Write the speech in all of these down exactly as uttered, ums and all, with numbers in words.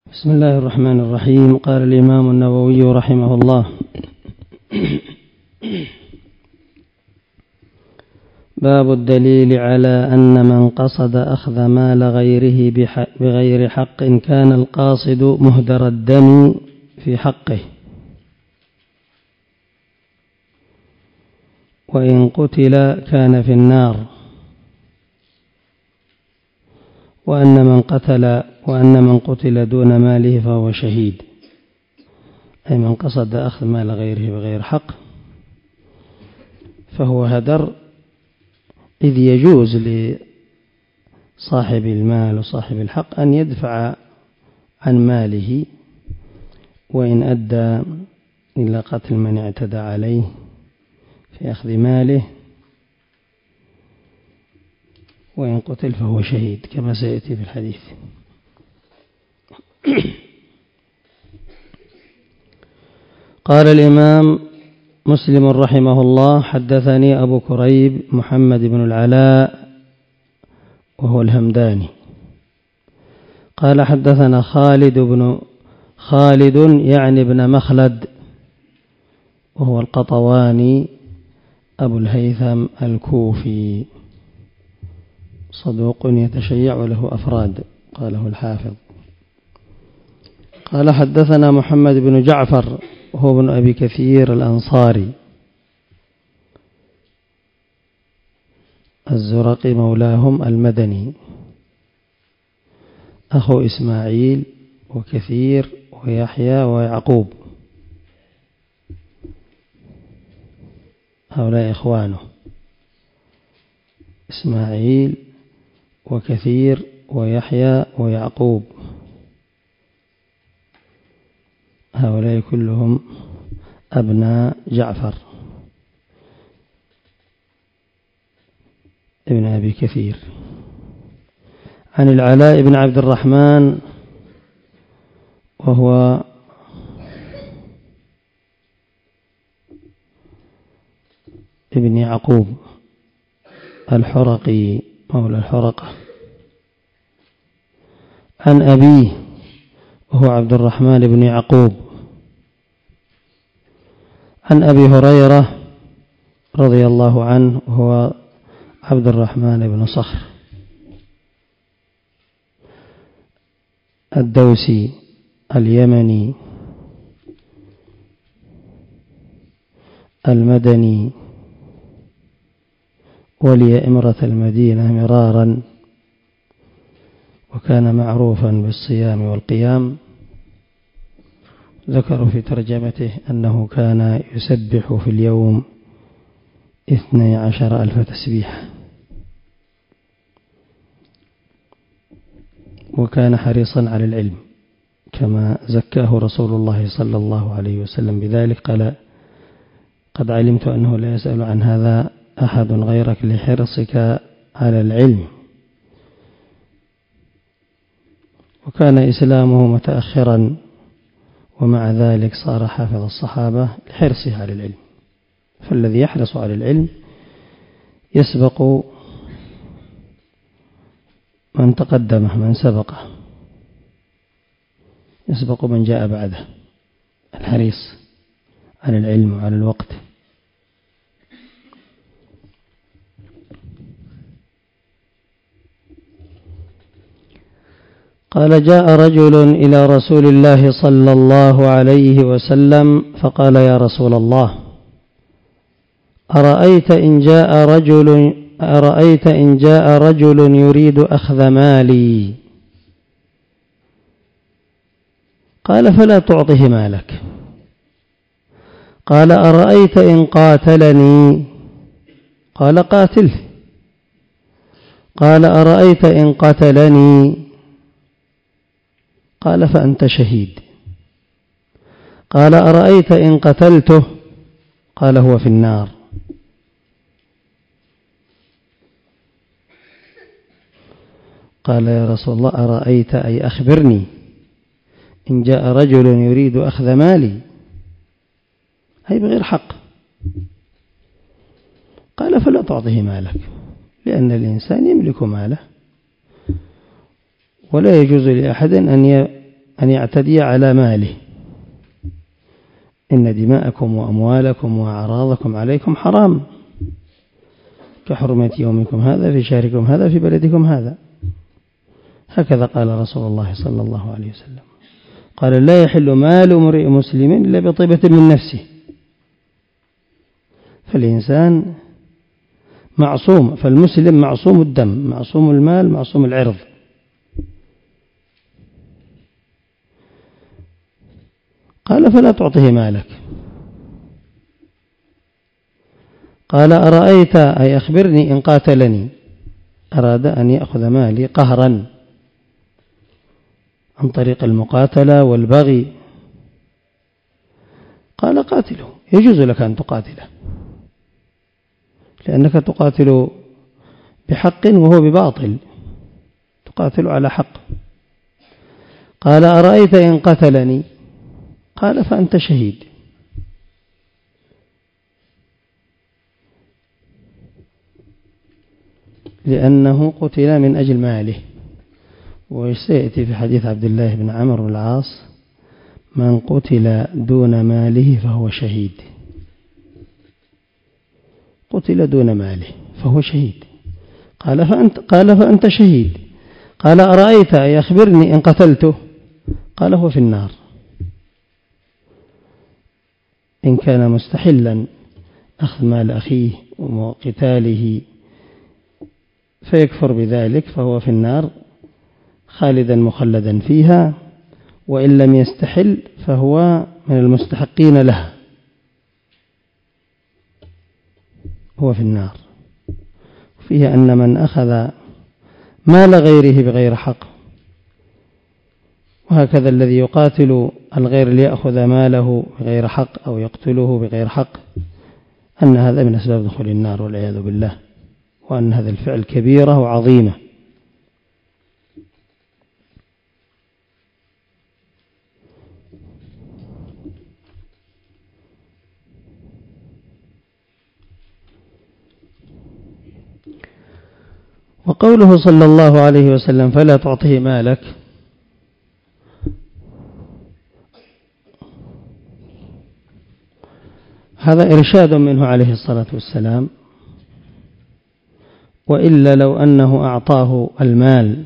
بسم الله الرحمن الرحيم. قال الإمام النووي رحمه الله: باب الدليل على أن من قصد أخذ مال غيره بغير حق كان القاصد مهدر الدم في حقه، وإن قتل كان في النار، وأن من قتل وأن من قتل دون ماله فهو شهيد، أي من قصد أخذ مال غيره بغير حق فهو هدر، إذ يجوز لصاحب المال وصاحب الحق أن يدفع عن ماله وإن أدى إلى قتل من اعتدى عليه في أخذ ماله، وإن قتل فهو شهيد كما سيأتي في الحديث. قال الإمام مسلم رحمه الله: حدثني أبو كريب محمد بن العلاء وهو الهمداني قال حدثنا خالد بن خالد يعني بن مخلد وهو القطواني أبو الهيثم الكوفي، صدوق يتشيع وله أفراد قاله الحافظ. قال حدثنا محمد بن جعفر وهو ابن أبي كثير الأنصاري الزرقي مولاهم المدني، أخو إسماعيل وكثير ويحيى ويعقوب، هؤلاء إخوانه إسماعيل وكثير ويحيى ويعقوب، هؤلاء كلهم أبناء جعفر ابن أبي كثير. عن العلاء بن عبد الرحمن وهو ابن يعقوب الحرقي مولى الحرقة. عن أبيه وهو عبد الرحمن بن يعقوب. عن أبي هريرة رضي الله عنه وهو عبد الرحمن بن صخر الدوسي اليمني المدني، ولي إمرة المدينة مرارا، وكان معروفا بالصيام والقيام. ذكروا في ترجمته أنه كان يسبح في اليوم اثني عشر ألف تسبيح، وكان حريصا على العلم كما زكاه رسول الله صلى الله عليه وسلم بذلك، قال: قد علمت أنه لا يسأل عن هذا أحد غيرك لحرصك على العلم. وكان إسلامه متأخرا، ومع ذلك صار حافظ الصحابة لحرصه على العلم، فالذي يحرص على العلم يسبق من تقدمه، من سبقه يسبق من جاء بعده، الحريص على العلم وعلى الوقت. قال: جاء رجل إلى رسول الله صلى الله عليه وسلم فقال: يا رسول الله، أرأيت إن جاء رجل أرأيت إن جاء رجل يريد أخذ مالي؟ قال: فلا تعطه مالك. قال: أرأيت إن قاتلني؟ قال: قاتله. قال: أرأيت إن قتلني؟ قال: فأنت شهيد. قال: أرأيت إن قتلته؟ قال: هو في النار. قال: يا رسول الله، أرأيت أي أخبرني إن جاء رجل يريد أخذ مالي، أي بغير حق. قال: فلا تعطه مالك، لأن الإنسان يملك ماله، ولا يجوز لأحد أن يعتدي على ماله. إن دماءكم وأموالكم وأعراضكم عليكم حرام كحرمة يومكم هذا في شهركم هذا في بلدكم هذا. هكذا قال رسول الله صلى الله عليه وسلم، قال لا يحل مال امرئ مسلم إلا بطيبة من نفسه. فالإنسان معصوم، فالمسلم معصوم الدم، معصوم المال، معصوم العرض. قال فلا تعطه مالك. قال أرأيت أي أخبرني إن قاتلني، أراد أن يأخذ مالي قهرا عن طريق المقاتلة والبغي. قال قاتله، يجوز لك أن تقاتله لأنك تقاتل بحق وهو بباطل، تقاتل على حق. قال أرأيت إن قتلني، قال فأنت شهيد. لأنه قتل من أجل ماله. وسيأتي في حديث عبد الله بن عمرو بن العاص من قتل دون ماله فهو شهيد. قتل دون ماله فهو شهيد. قال فأنت, قال فأنت شهيد. قال أرأيت أي أخبرني إن قتلته، قال هو في النار. إن كان مستحلا أخذ مال أخيه وقتاله فيكفر بذلك فهو في النار خالدا مخلدا فيها، وإن لم يستحل فهو من المستحقين لها، هو في النار. فيه أن من أخذ مال غيره بغير حق، وهكذا الذي يقاتل الغير ليأخذ ماله بغير حق أو يقتله بغير حق، أن هذا من أسباب دخول النار والعياذ بالله، وأن هذا الفعل كبيرة وعظيمة. وقوله صلى الله عليه وسلم فلا تعطه مالك، هذا إرشاد منه عليه الصلاة والسلام. وإلا لو أنه أعطاه المال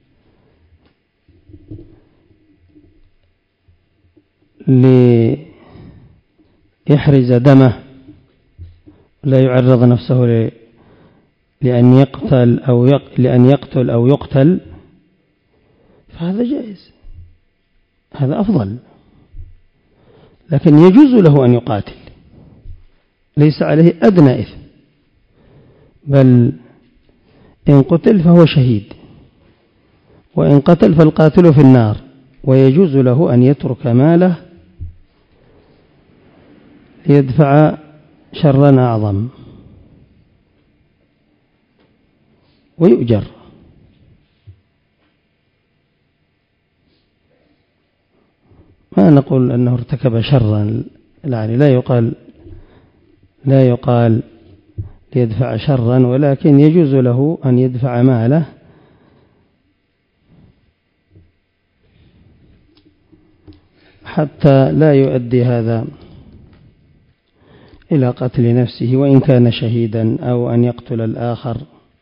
ليحرز دمه لا يعرض نفسه لأن يقتل أو يق... لأن يقتل أو يقتل فهذا جائز، هذا أفضل. لكن يجوز له أن يقاتل، ليس عليه أدنى إثم، بل إن قتل فهو شهيد، وإن قتل فالقاتل في النار. ويجوز له أن يترك ماله ليدفع شرا أعظم ويؤجر. ما نقول أنه ارتكب شرا، يعني لا يقال لا يقال ليدفع شرا، ولكن يجوز له أن يدفع ماله حتى لا يؤدي هذا إلى قتل نفسه وإن كان شهيدا، أو أن يقتل الآخر،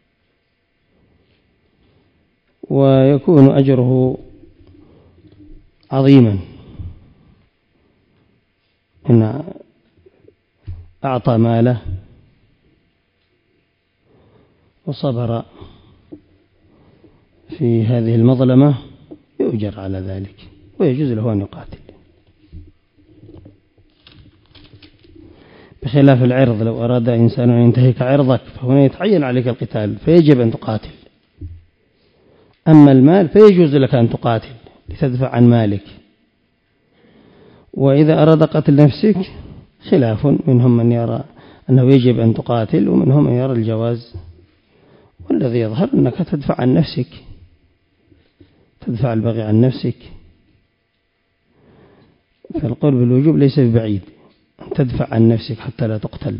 ويكون أجره عظيما إن أعطى ماله وصبر في هذه المظلمة يؤجر على ذلك، ويجوز له أن يقاتل. بخلاف العرض، لو أراد إنسان أن ينتهك عرضك فهنا يتعين عليك القتال فيجب أن تقاتل. أما المال فيجوز لك أن تقاتل لتدفع عن مالك. وإذا أراد قتل نفسك خلاف، منهم من يرى أنه يجب أن تقاتل، ومنهم من يرى الجواز. والذي يظهر أنك تدفع عن نفسك، تدفع البغي عن نفسك، فالقول بالوجوب ليس ببعيد، أن تدفع عن نفسك حتى لا تقتل.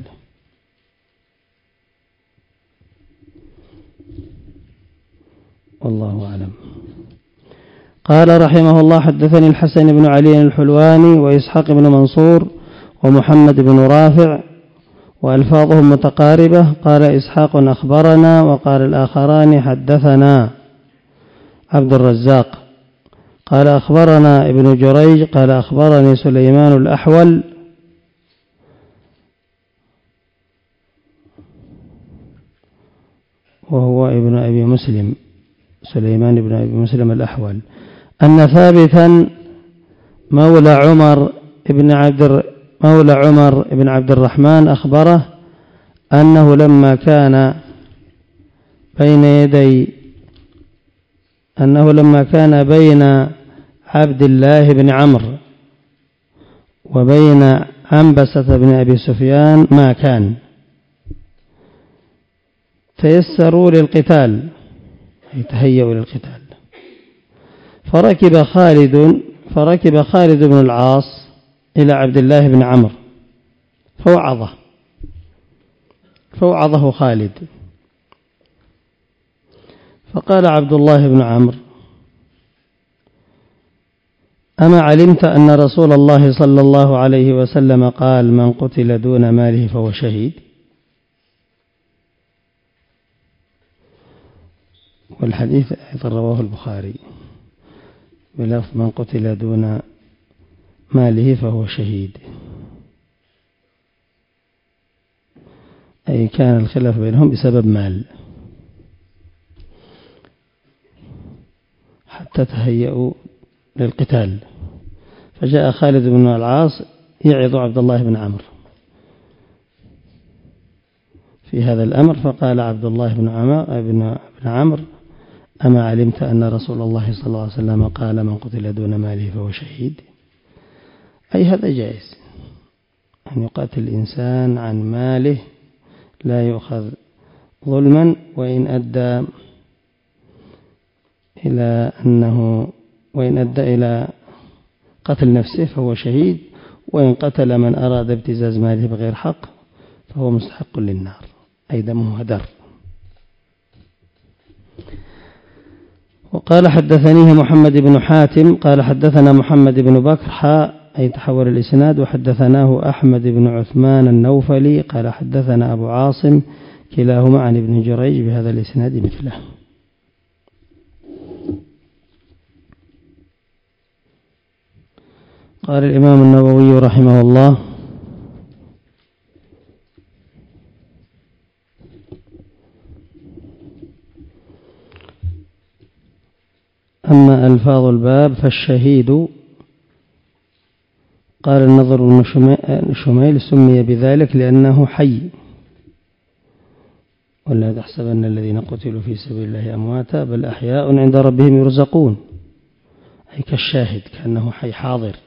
والله أعلم. قال رحمه الله: حدثني الحسن بن علي الحلواني وإسحاق بن منصور ومحمد بن رافع وألفاظهم متقاربة. قال إسحاق: أخبرنا، وقال الآخران: حدثنا عبد الرزاق. قال: أخبرنا ابن جريج قال: أخبرني سليمان الأحول وهو ابن أبي مسلم، سليمان بن أبي مسلم الأحول، أن ثابتا مولى عمر ابن عبد مولى عمر بن عبد الرحمن أخبره أنه لما كان بين يدي أنه لما كان بين عبد الله بن عمرو وبين عنبسة بن أبي سفيان ما كان، تيسروا للقتال أي تهيئوا للقتال، فركب خالد فركب خالد بن العاص إلى عبد الله بن عمرو فوعظه فوعظه خالد، فقال عبد الله بن عمرو: أما علمت أن رسول الله صلى الله عليه وسلم قال: من قتل دون ماله فهو شهيد؟ والحديث أيضا رواه البخاري بلفظ: من قتل دون ماله فهو شهيد، أي كان الخلاف بينهم بسبب مال حتى تهيئوا للقتال. فجاء خالد بن العاص يعظ عبد الله بن عمرو في هذا الأمر، فقال عبد الله بن عمرو بن عمرو: أما علمت أن رسول الله صلى الله عليه وسلم قال: من قتل دون ماله فهو شهيد؟ أي هذا جائز أن يقاتل الإنسان عن ماله لا يؤخذ ظلما، وإن أدى إلى أنه وإن أدى إلى قتل نفسه فهو شهيد، وإن قتل من أراد ابتزاز ماله بغير حق فهو مستحق للنار، أي دمه هدر. وقال: حدثنيه محمد بن حاتم قال: حدثنا محمد بن بكر حاء أي تحول الإسناد، وحدثناه أحمد بن عثمان النوفلي قال: حدثنا أبو عاصم كلاهما عن ابن جريج بهذا الإسناد مثله. قال الإمام النووي رحمه الله: أما ألفاظ الباب فالشهيد، قال النضر بن شميل: سمي بذلك لأنه حي، ولا تحسبن الذين قتلوا في سبيل الله أمواتا بل أحياء عند ربهم يرزقون، أي كالشاهد كأنه حي حاضر.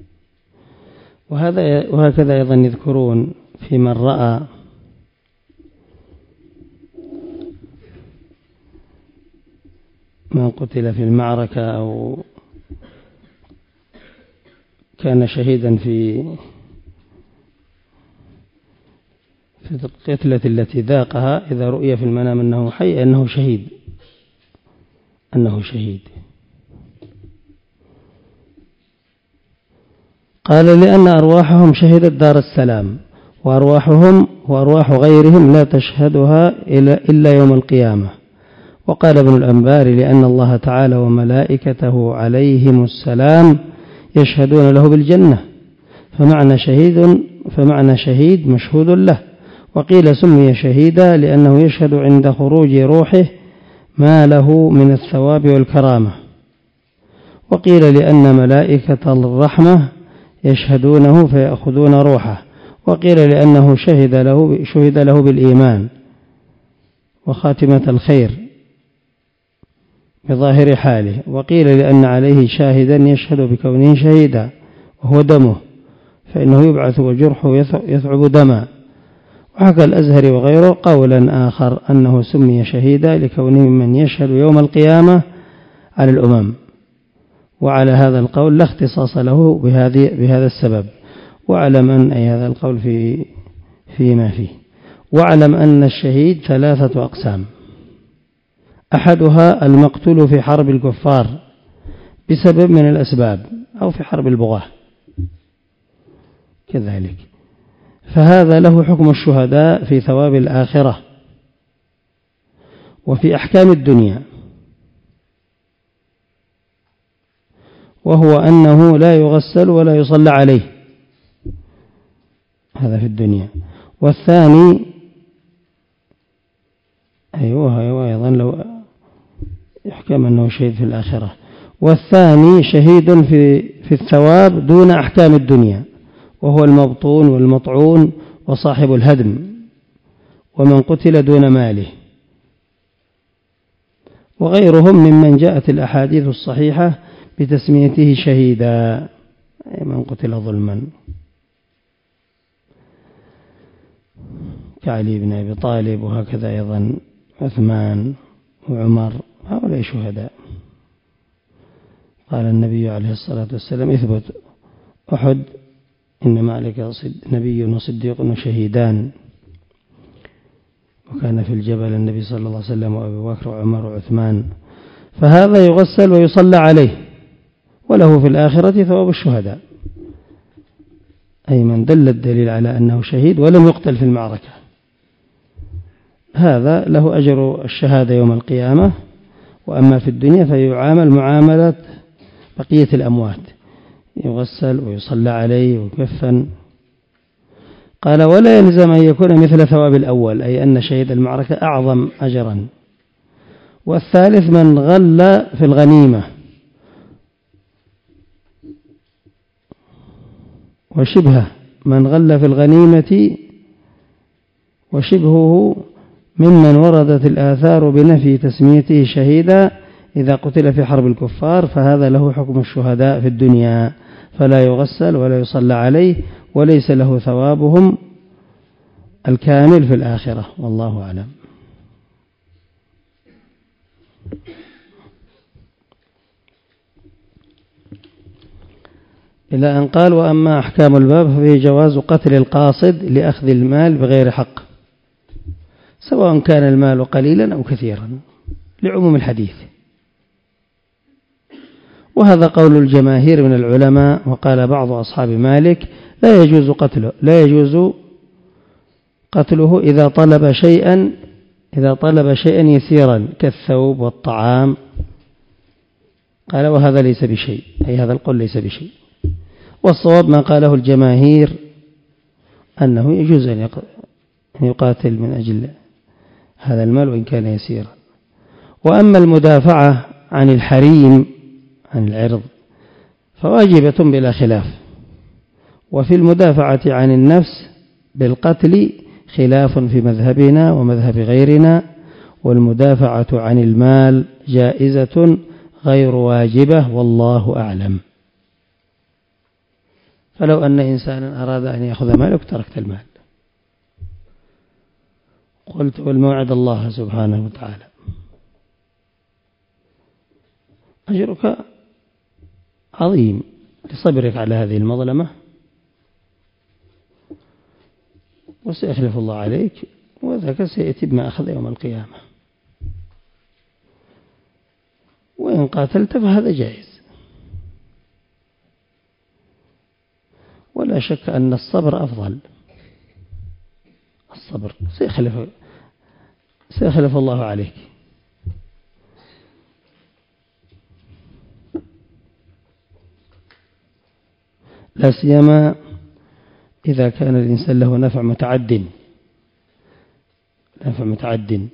وهذا وهكذا أيضا يذكرون في من رأى من قتل في المعركة أو كان شهيدا في في القتلة التي ذاقها، إذا رؤي في المنام أنه حي أنه شهيد أنه شهيد قال: لأن أرواحهم شهدت دار السلام، وأرواحهم وأرواح غيرهم لا تشهدها إلا يوم القيامة. وقال ابن الأنباري: لأن الله تعالى وملائكته عليهم السلام يشهدون له بالجنة، فمعنى شهيد فمعنى شهيد مشهود له. وقيل سمي شهيدا لأنه يشهد عند خروج روحه ما له من الثواب والكرامة. وقيل لأن ملائكة الرحمة يشهدونه فيأخذون روحه. وقيل لأنه شهد له شهد له بالإيمان وخاتمة الخير بظاهر حاله. وقيل لأن عليه شاهدا يشهد بكونه شهيدا وهو دمه، فإنه يبعث وجرحه يثعب دما. وحكى الأزهري وغيره قولا آخر أنه سمي شهيدا لكونه من يشهد يوم القيامة على الأمم، وعلى هذا القول لا اختصاص له بهذا السبب. واعلم أن أي هذا القول في فيما فيه. واعلم أن الشهيد ثلاثة أقسام: أحدها المقتول في حرب الكفار بسبب من الأسباب أو في حرب البغاة كذلك، فهذا له حكم الشهداء في ثواب الآخرة وفي أحكام الدنيا، وهو أنه لا يغسل ولا يصلى عليه، هذا في الدنيا. والثاني أيوه أيوه أيضا لو يحكم أنه شهيد في الآخرة. والثاني شهيد في في الثواب دون أحكام الدنيا، وهو المبطون والمطعون وصاحب الهدم ومن قتل دون ماله، وغيرهم ممن جاءت الأحاديث الصحيحة بتسميته شهيدا، أي من قتل ظلما، كعلي بن أبي طالب، وهكذا أيضا عثمان وعمر، هؤلاء شهداء. قال النبي عليه الصلاة والسلام: اثبت أحد إنما عليك نبي وصديق وشهيدان. وكان في الجبل النبي صلى الله عليه وسلم وأبي بكر وعمر وعثمان، فهذا يغسل ويصلى عليه وله في الآخرة ثواب الشهداء، أي من دل الدليل على أنه شهيد ولم يقتل في المعركة، هذا له أجر الشهادة يوم القيامة. وأما في الدنيا فيعامل معاملة بقية الأموات، يغسل ويصلى عليه ويكفن. قال: ولا يلزم أن يكون مثل ثواب الأول، أي أن شهيد المعركة أعظم أجرا. والثالث من غل في الغنيمة، وشبهه من غل في الغنيمة وشبهه ممن وردت الآثار بنفي تسميته شهيدا إذا قتل في حرب الكفار، فهذا له حكم الشهداء في الدنيا، فلا يغسل ولا يصلى عليه، وليس له ثوابهم الكامل في الآخرة، والله أعلم. إلى أن قال: وأما أحكام الباب ففيه جواز قتل القاصد لأخذ المال بغير حق، سواء كان المال قليلا أو كثيرا، لعموم الحديث. وهذا قول الجماهير من العلماء. وقال بعض أصحاب مالك: لا يجوز قتله لا يجوز قتله إذا طلب شيئا إذا طلب شيئا يسيرا كالثوب والطعام. قال: وهذا ليس بشيء، أي هذا القول ليس بشيء. والصواب ما قاله الجماهير أنه يجوز أن يقاتل من أجل هذا المال وإن كان يسيرا. وأما المدافعة عن الحريم عن العرض فواجبة بلا خلاف. وفي المدافعة عن النفس بالقتل خلاف في مذهبنا ومذهب غيرنا. والمدافعة عن المال جائزة غير واجبة، والله أعلم. فلو أن إنسانا أراد أن يأخذ مالك تركت المال. قلت: والموعد الله سبحانه وتعالى، أجرك عظيم لصبرك على هذه المظلمة، وسيخلف الله عليك، وذاك سيأتي بما أخذ يوم القيامة. وإن قاتلت فهذا جائز. ولا شك أن الصبر أفضل. الصبر سيخلف سيخلف الله عليك. لا سيما إذا كان الإنسان له نفع متعد نفع متعد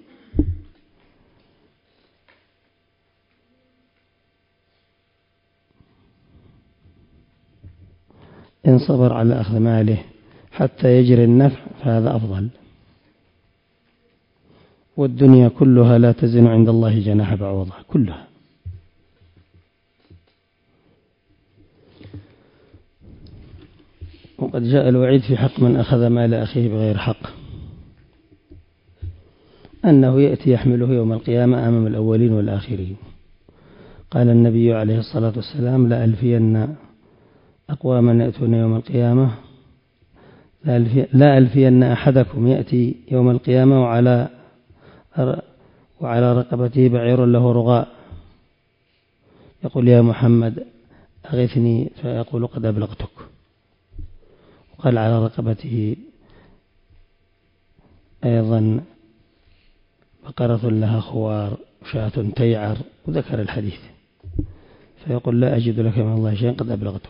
إن صبر على أخذ ماله حتى يجري النفع فهذا أفضل. والدنيا كلها لا تزن عند الله جناح بعوضة، كلها. وقد جاء الوعيد في حق من أخذ مال أخيه بغير حق، أنه يأتي يحمله يوم القيامة أمام الأولين والآخرين. قال النبي عليه الصلاة والسلام: لا ألفين أقواما يأتون يوم القيامة لا ألفين أحدكم يأتي يوم القيامة وعلى وعلى رقبته بعير له رغاء يقول يا محمد أغثني فيقول قد أبلغتك. وقال على رقبته أيضا بقرة لها خوار شاة تيعر، وذكر الحديث، فيقول لا أجد لك من الله شيئا قد أبلغتك،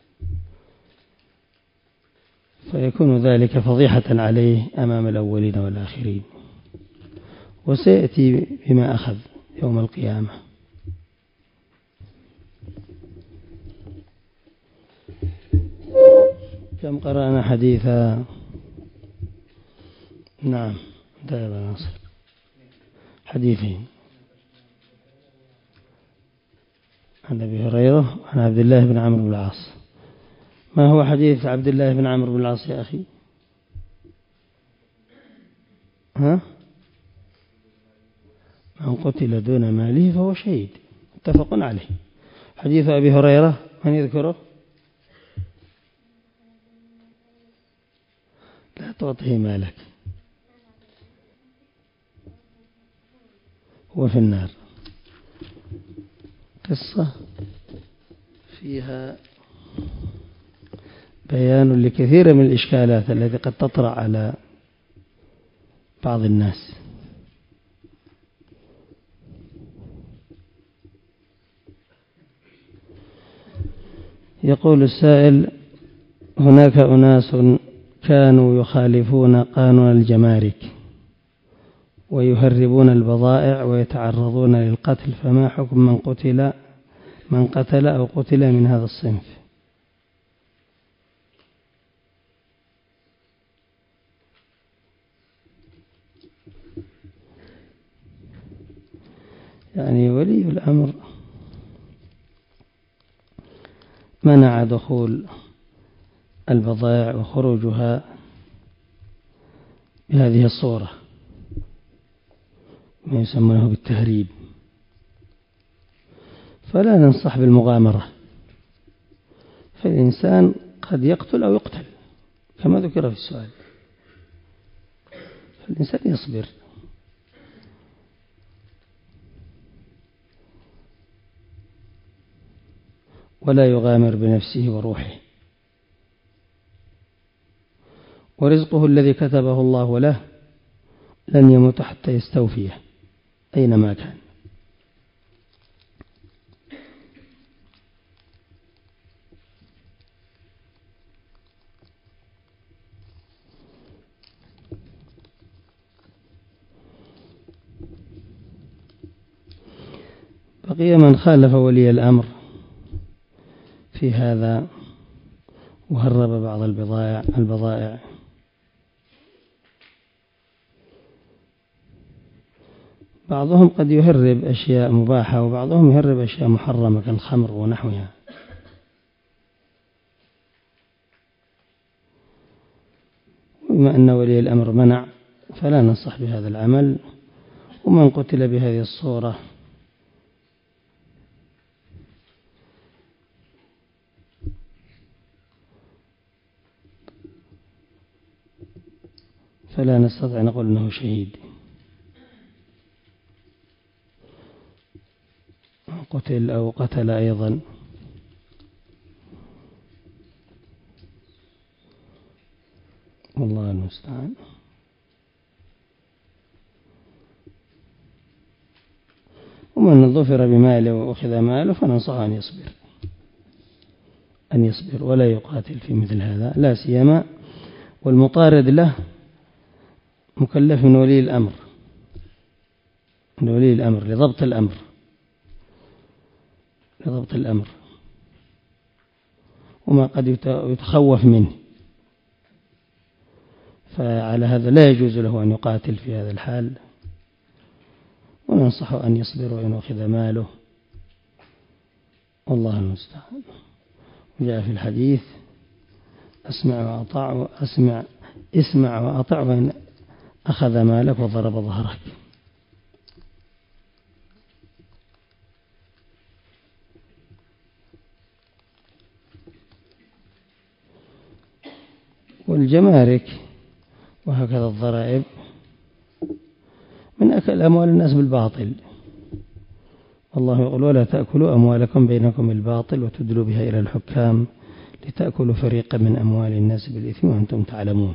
فيكون ذلك فضيحة عليه أمام الأولين والآخرين، وسيأتي بما أخذ يوم القيامة. كم قرأنا حديثا؟ نعم دائما ناصر حديثين عن أبي هريرة عن عبد الله بن عمرو بن العاص. ما هو حديث عبد الله بن عمرو بن العاص يا أخي؟ ها؟ من قتل دون ماله فهو شهيد، متفق عليه. حديث أبي هريرة من يذكره؟ لا تعطيه مالك، هو في النار. قصة فيها بيان لكثير من الإشكالات التي قد تطرأ على بعض الناس. يقول السائل: هناك أناس كانوا يخالفون قانون الجمارك ويهربون البضائع ويتعرضون للقتل، فما حكم من قتل من قتل أو قتل من هذا الصنف؟ يعني ولي الأمر منع دخول البضائع وخروجها بهذه الصورة، ما يسمونه بالتهريب، فلا ننصح بالمغامرة، فالإنسان قد يقتل أو يقتل كما ذكر في السؤال، فالإنسان يصبر. ولا يغامر بنفسه وروحه، ورزقه الذي كتبه الله له لن يموت حتى يستوفيه أينما كان. بقي من خالف ولي الأمر في هذا وهرب بعض البضائع البضائع بعضهم قد يهرب أشياء مباحة وبعضهم يهرب أشياء محرمة كالخمر ونحوها. بما أن ولي الأمر منع فلا ننصح بهذا العمل، ومن قتل بهذه الصورة فلا نستطيع نقول أنه شهيد. قتل أو قتل أيضا والله المستعان. ومن ظفر بماله وأخذ ماله فننصحه أن يصبر أن يصبر ولا يقاتل في مثل هذا، لا سيما والمطارد له مكلف من ولي الأمر من ولي الأمر لضبط الأمر لضبط الأمر وما قد يتخوف منه، فعلى هذا لا يجوز له أن يقاتل في هذا الحال، وننصحه أن يصبر وإن أخذ ماله، والله المستعان. وجاء في الحديث: أسمع وأطع أسمع اسمع وأطع وإن أخذ مالك وضرب ظهرك. والجمارك وهكذا الضرائب من أكل أموال الناس بالباطل، الله يقول ولا تأكلوا أموالكم بينكم بالباطل وتدلوا بها إلى الحكام لتأكلوا فريقا من أموال الناس بالإثم وأنتم تعلمون.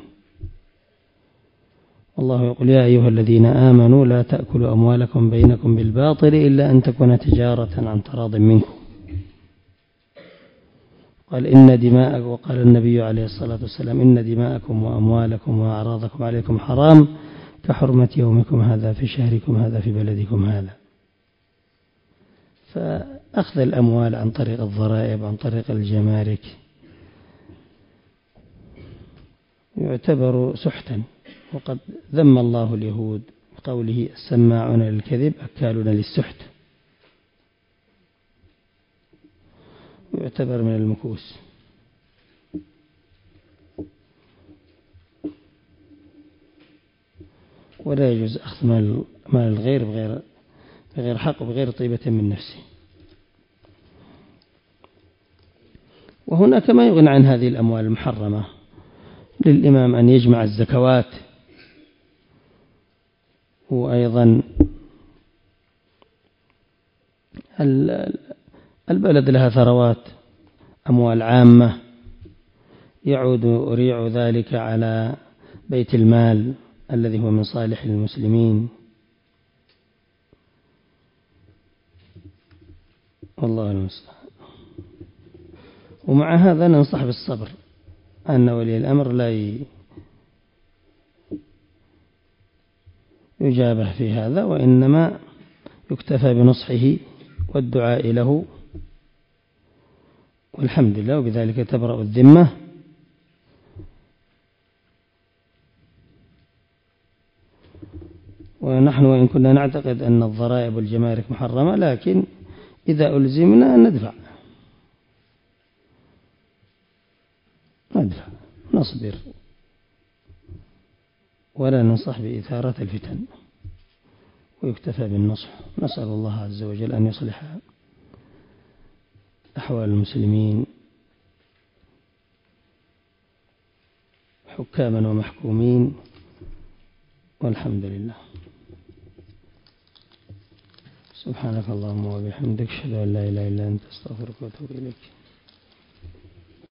الله يقول يا أيها الذين آمنوا لا تأكلوا أموالكم بينكم بالباطل إلا أن تكون تجارة عن تراض منكم. قال إن دماءكم، وقال النبي عليه الصلاة والسلام إن دماءكم وأموالكم وأعراضكم عليكم حرام كحرمة يومكم هذا في شهركم هذا في بلدكم هذا. فأخذ الأموال عن طريق الضرائب عن طريق الجمارك يعتبر سحتا، وقد ذم الله اليهود بقوله السماعون للكذب أكالون للسحت، يعتبر من المكوس. ولا يجوز أخذ مال الغير بغير بغير حق وبغير طيبة من نفسه. وهناك ما يغني عن هذه الأموال المحرمة للإمام أن يجمع الزكوات، وأيضا البلد لها ثروات أموال عامة يعود ريع ذلك على بيت المال الذي هو من صالح المسلمين. والله المستعان. ومع هذا ننصح بالصبر، أن ولي الأمر لا يجابه في هذا، وإنما يكتفى بنصحه والدعاء له، والحمد لله، وبذلك تبرأ الذمة. ونحن وإن كنا نعتقد أن الضرائب والجمارك محرمة، لكن إذا ألزمنا ندفع ندفع نصبر ولا ننصح بإثارة الفتن، ويكتفى بالنصح. نسأل الله عز وجل أن يصلح أحوال المسلمين حكاما ومحكومين، والحمد لله. سبحانك اللهم وبحمدك، أشهد أن لا إله إلا أنت، أستغفرك وأتوب إليك.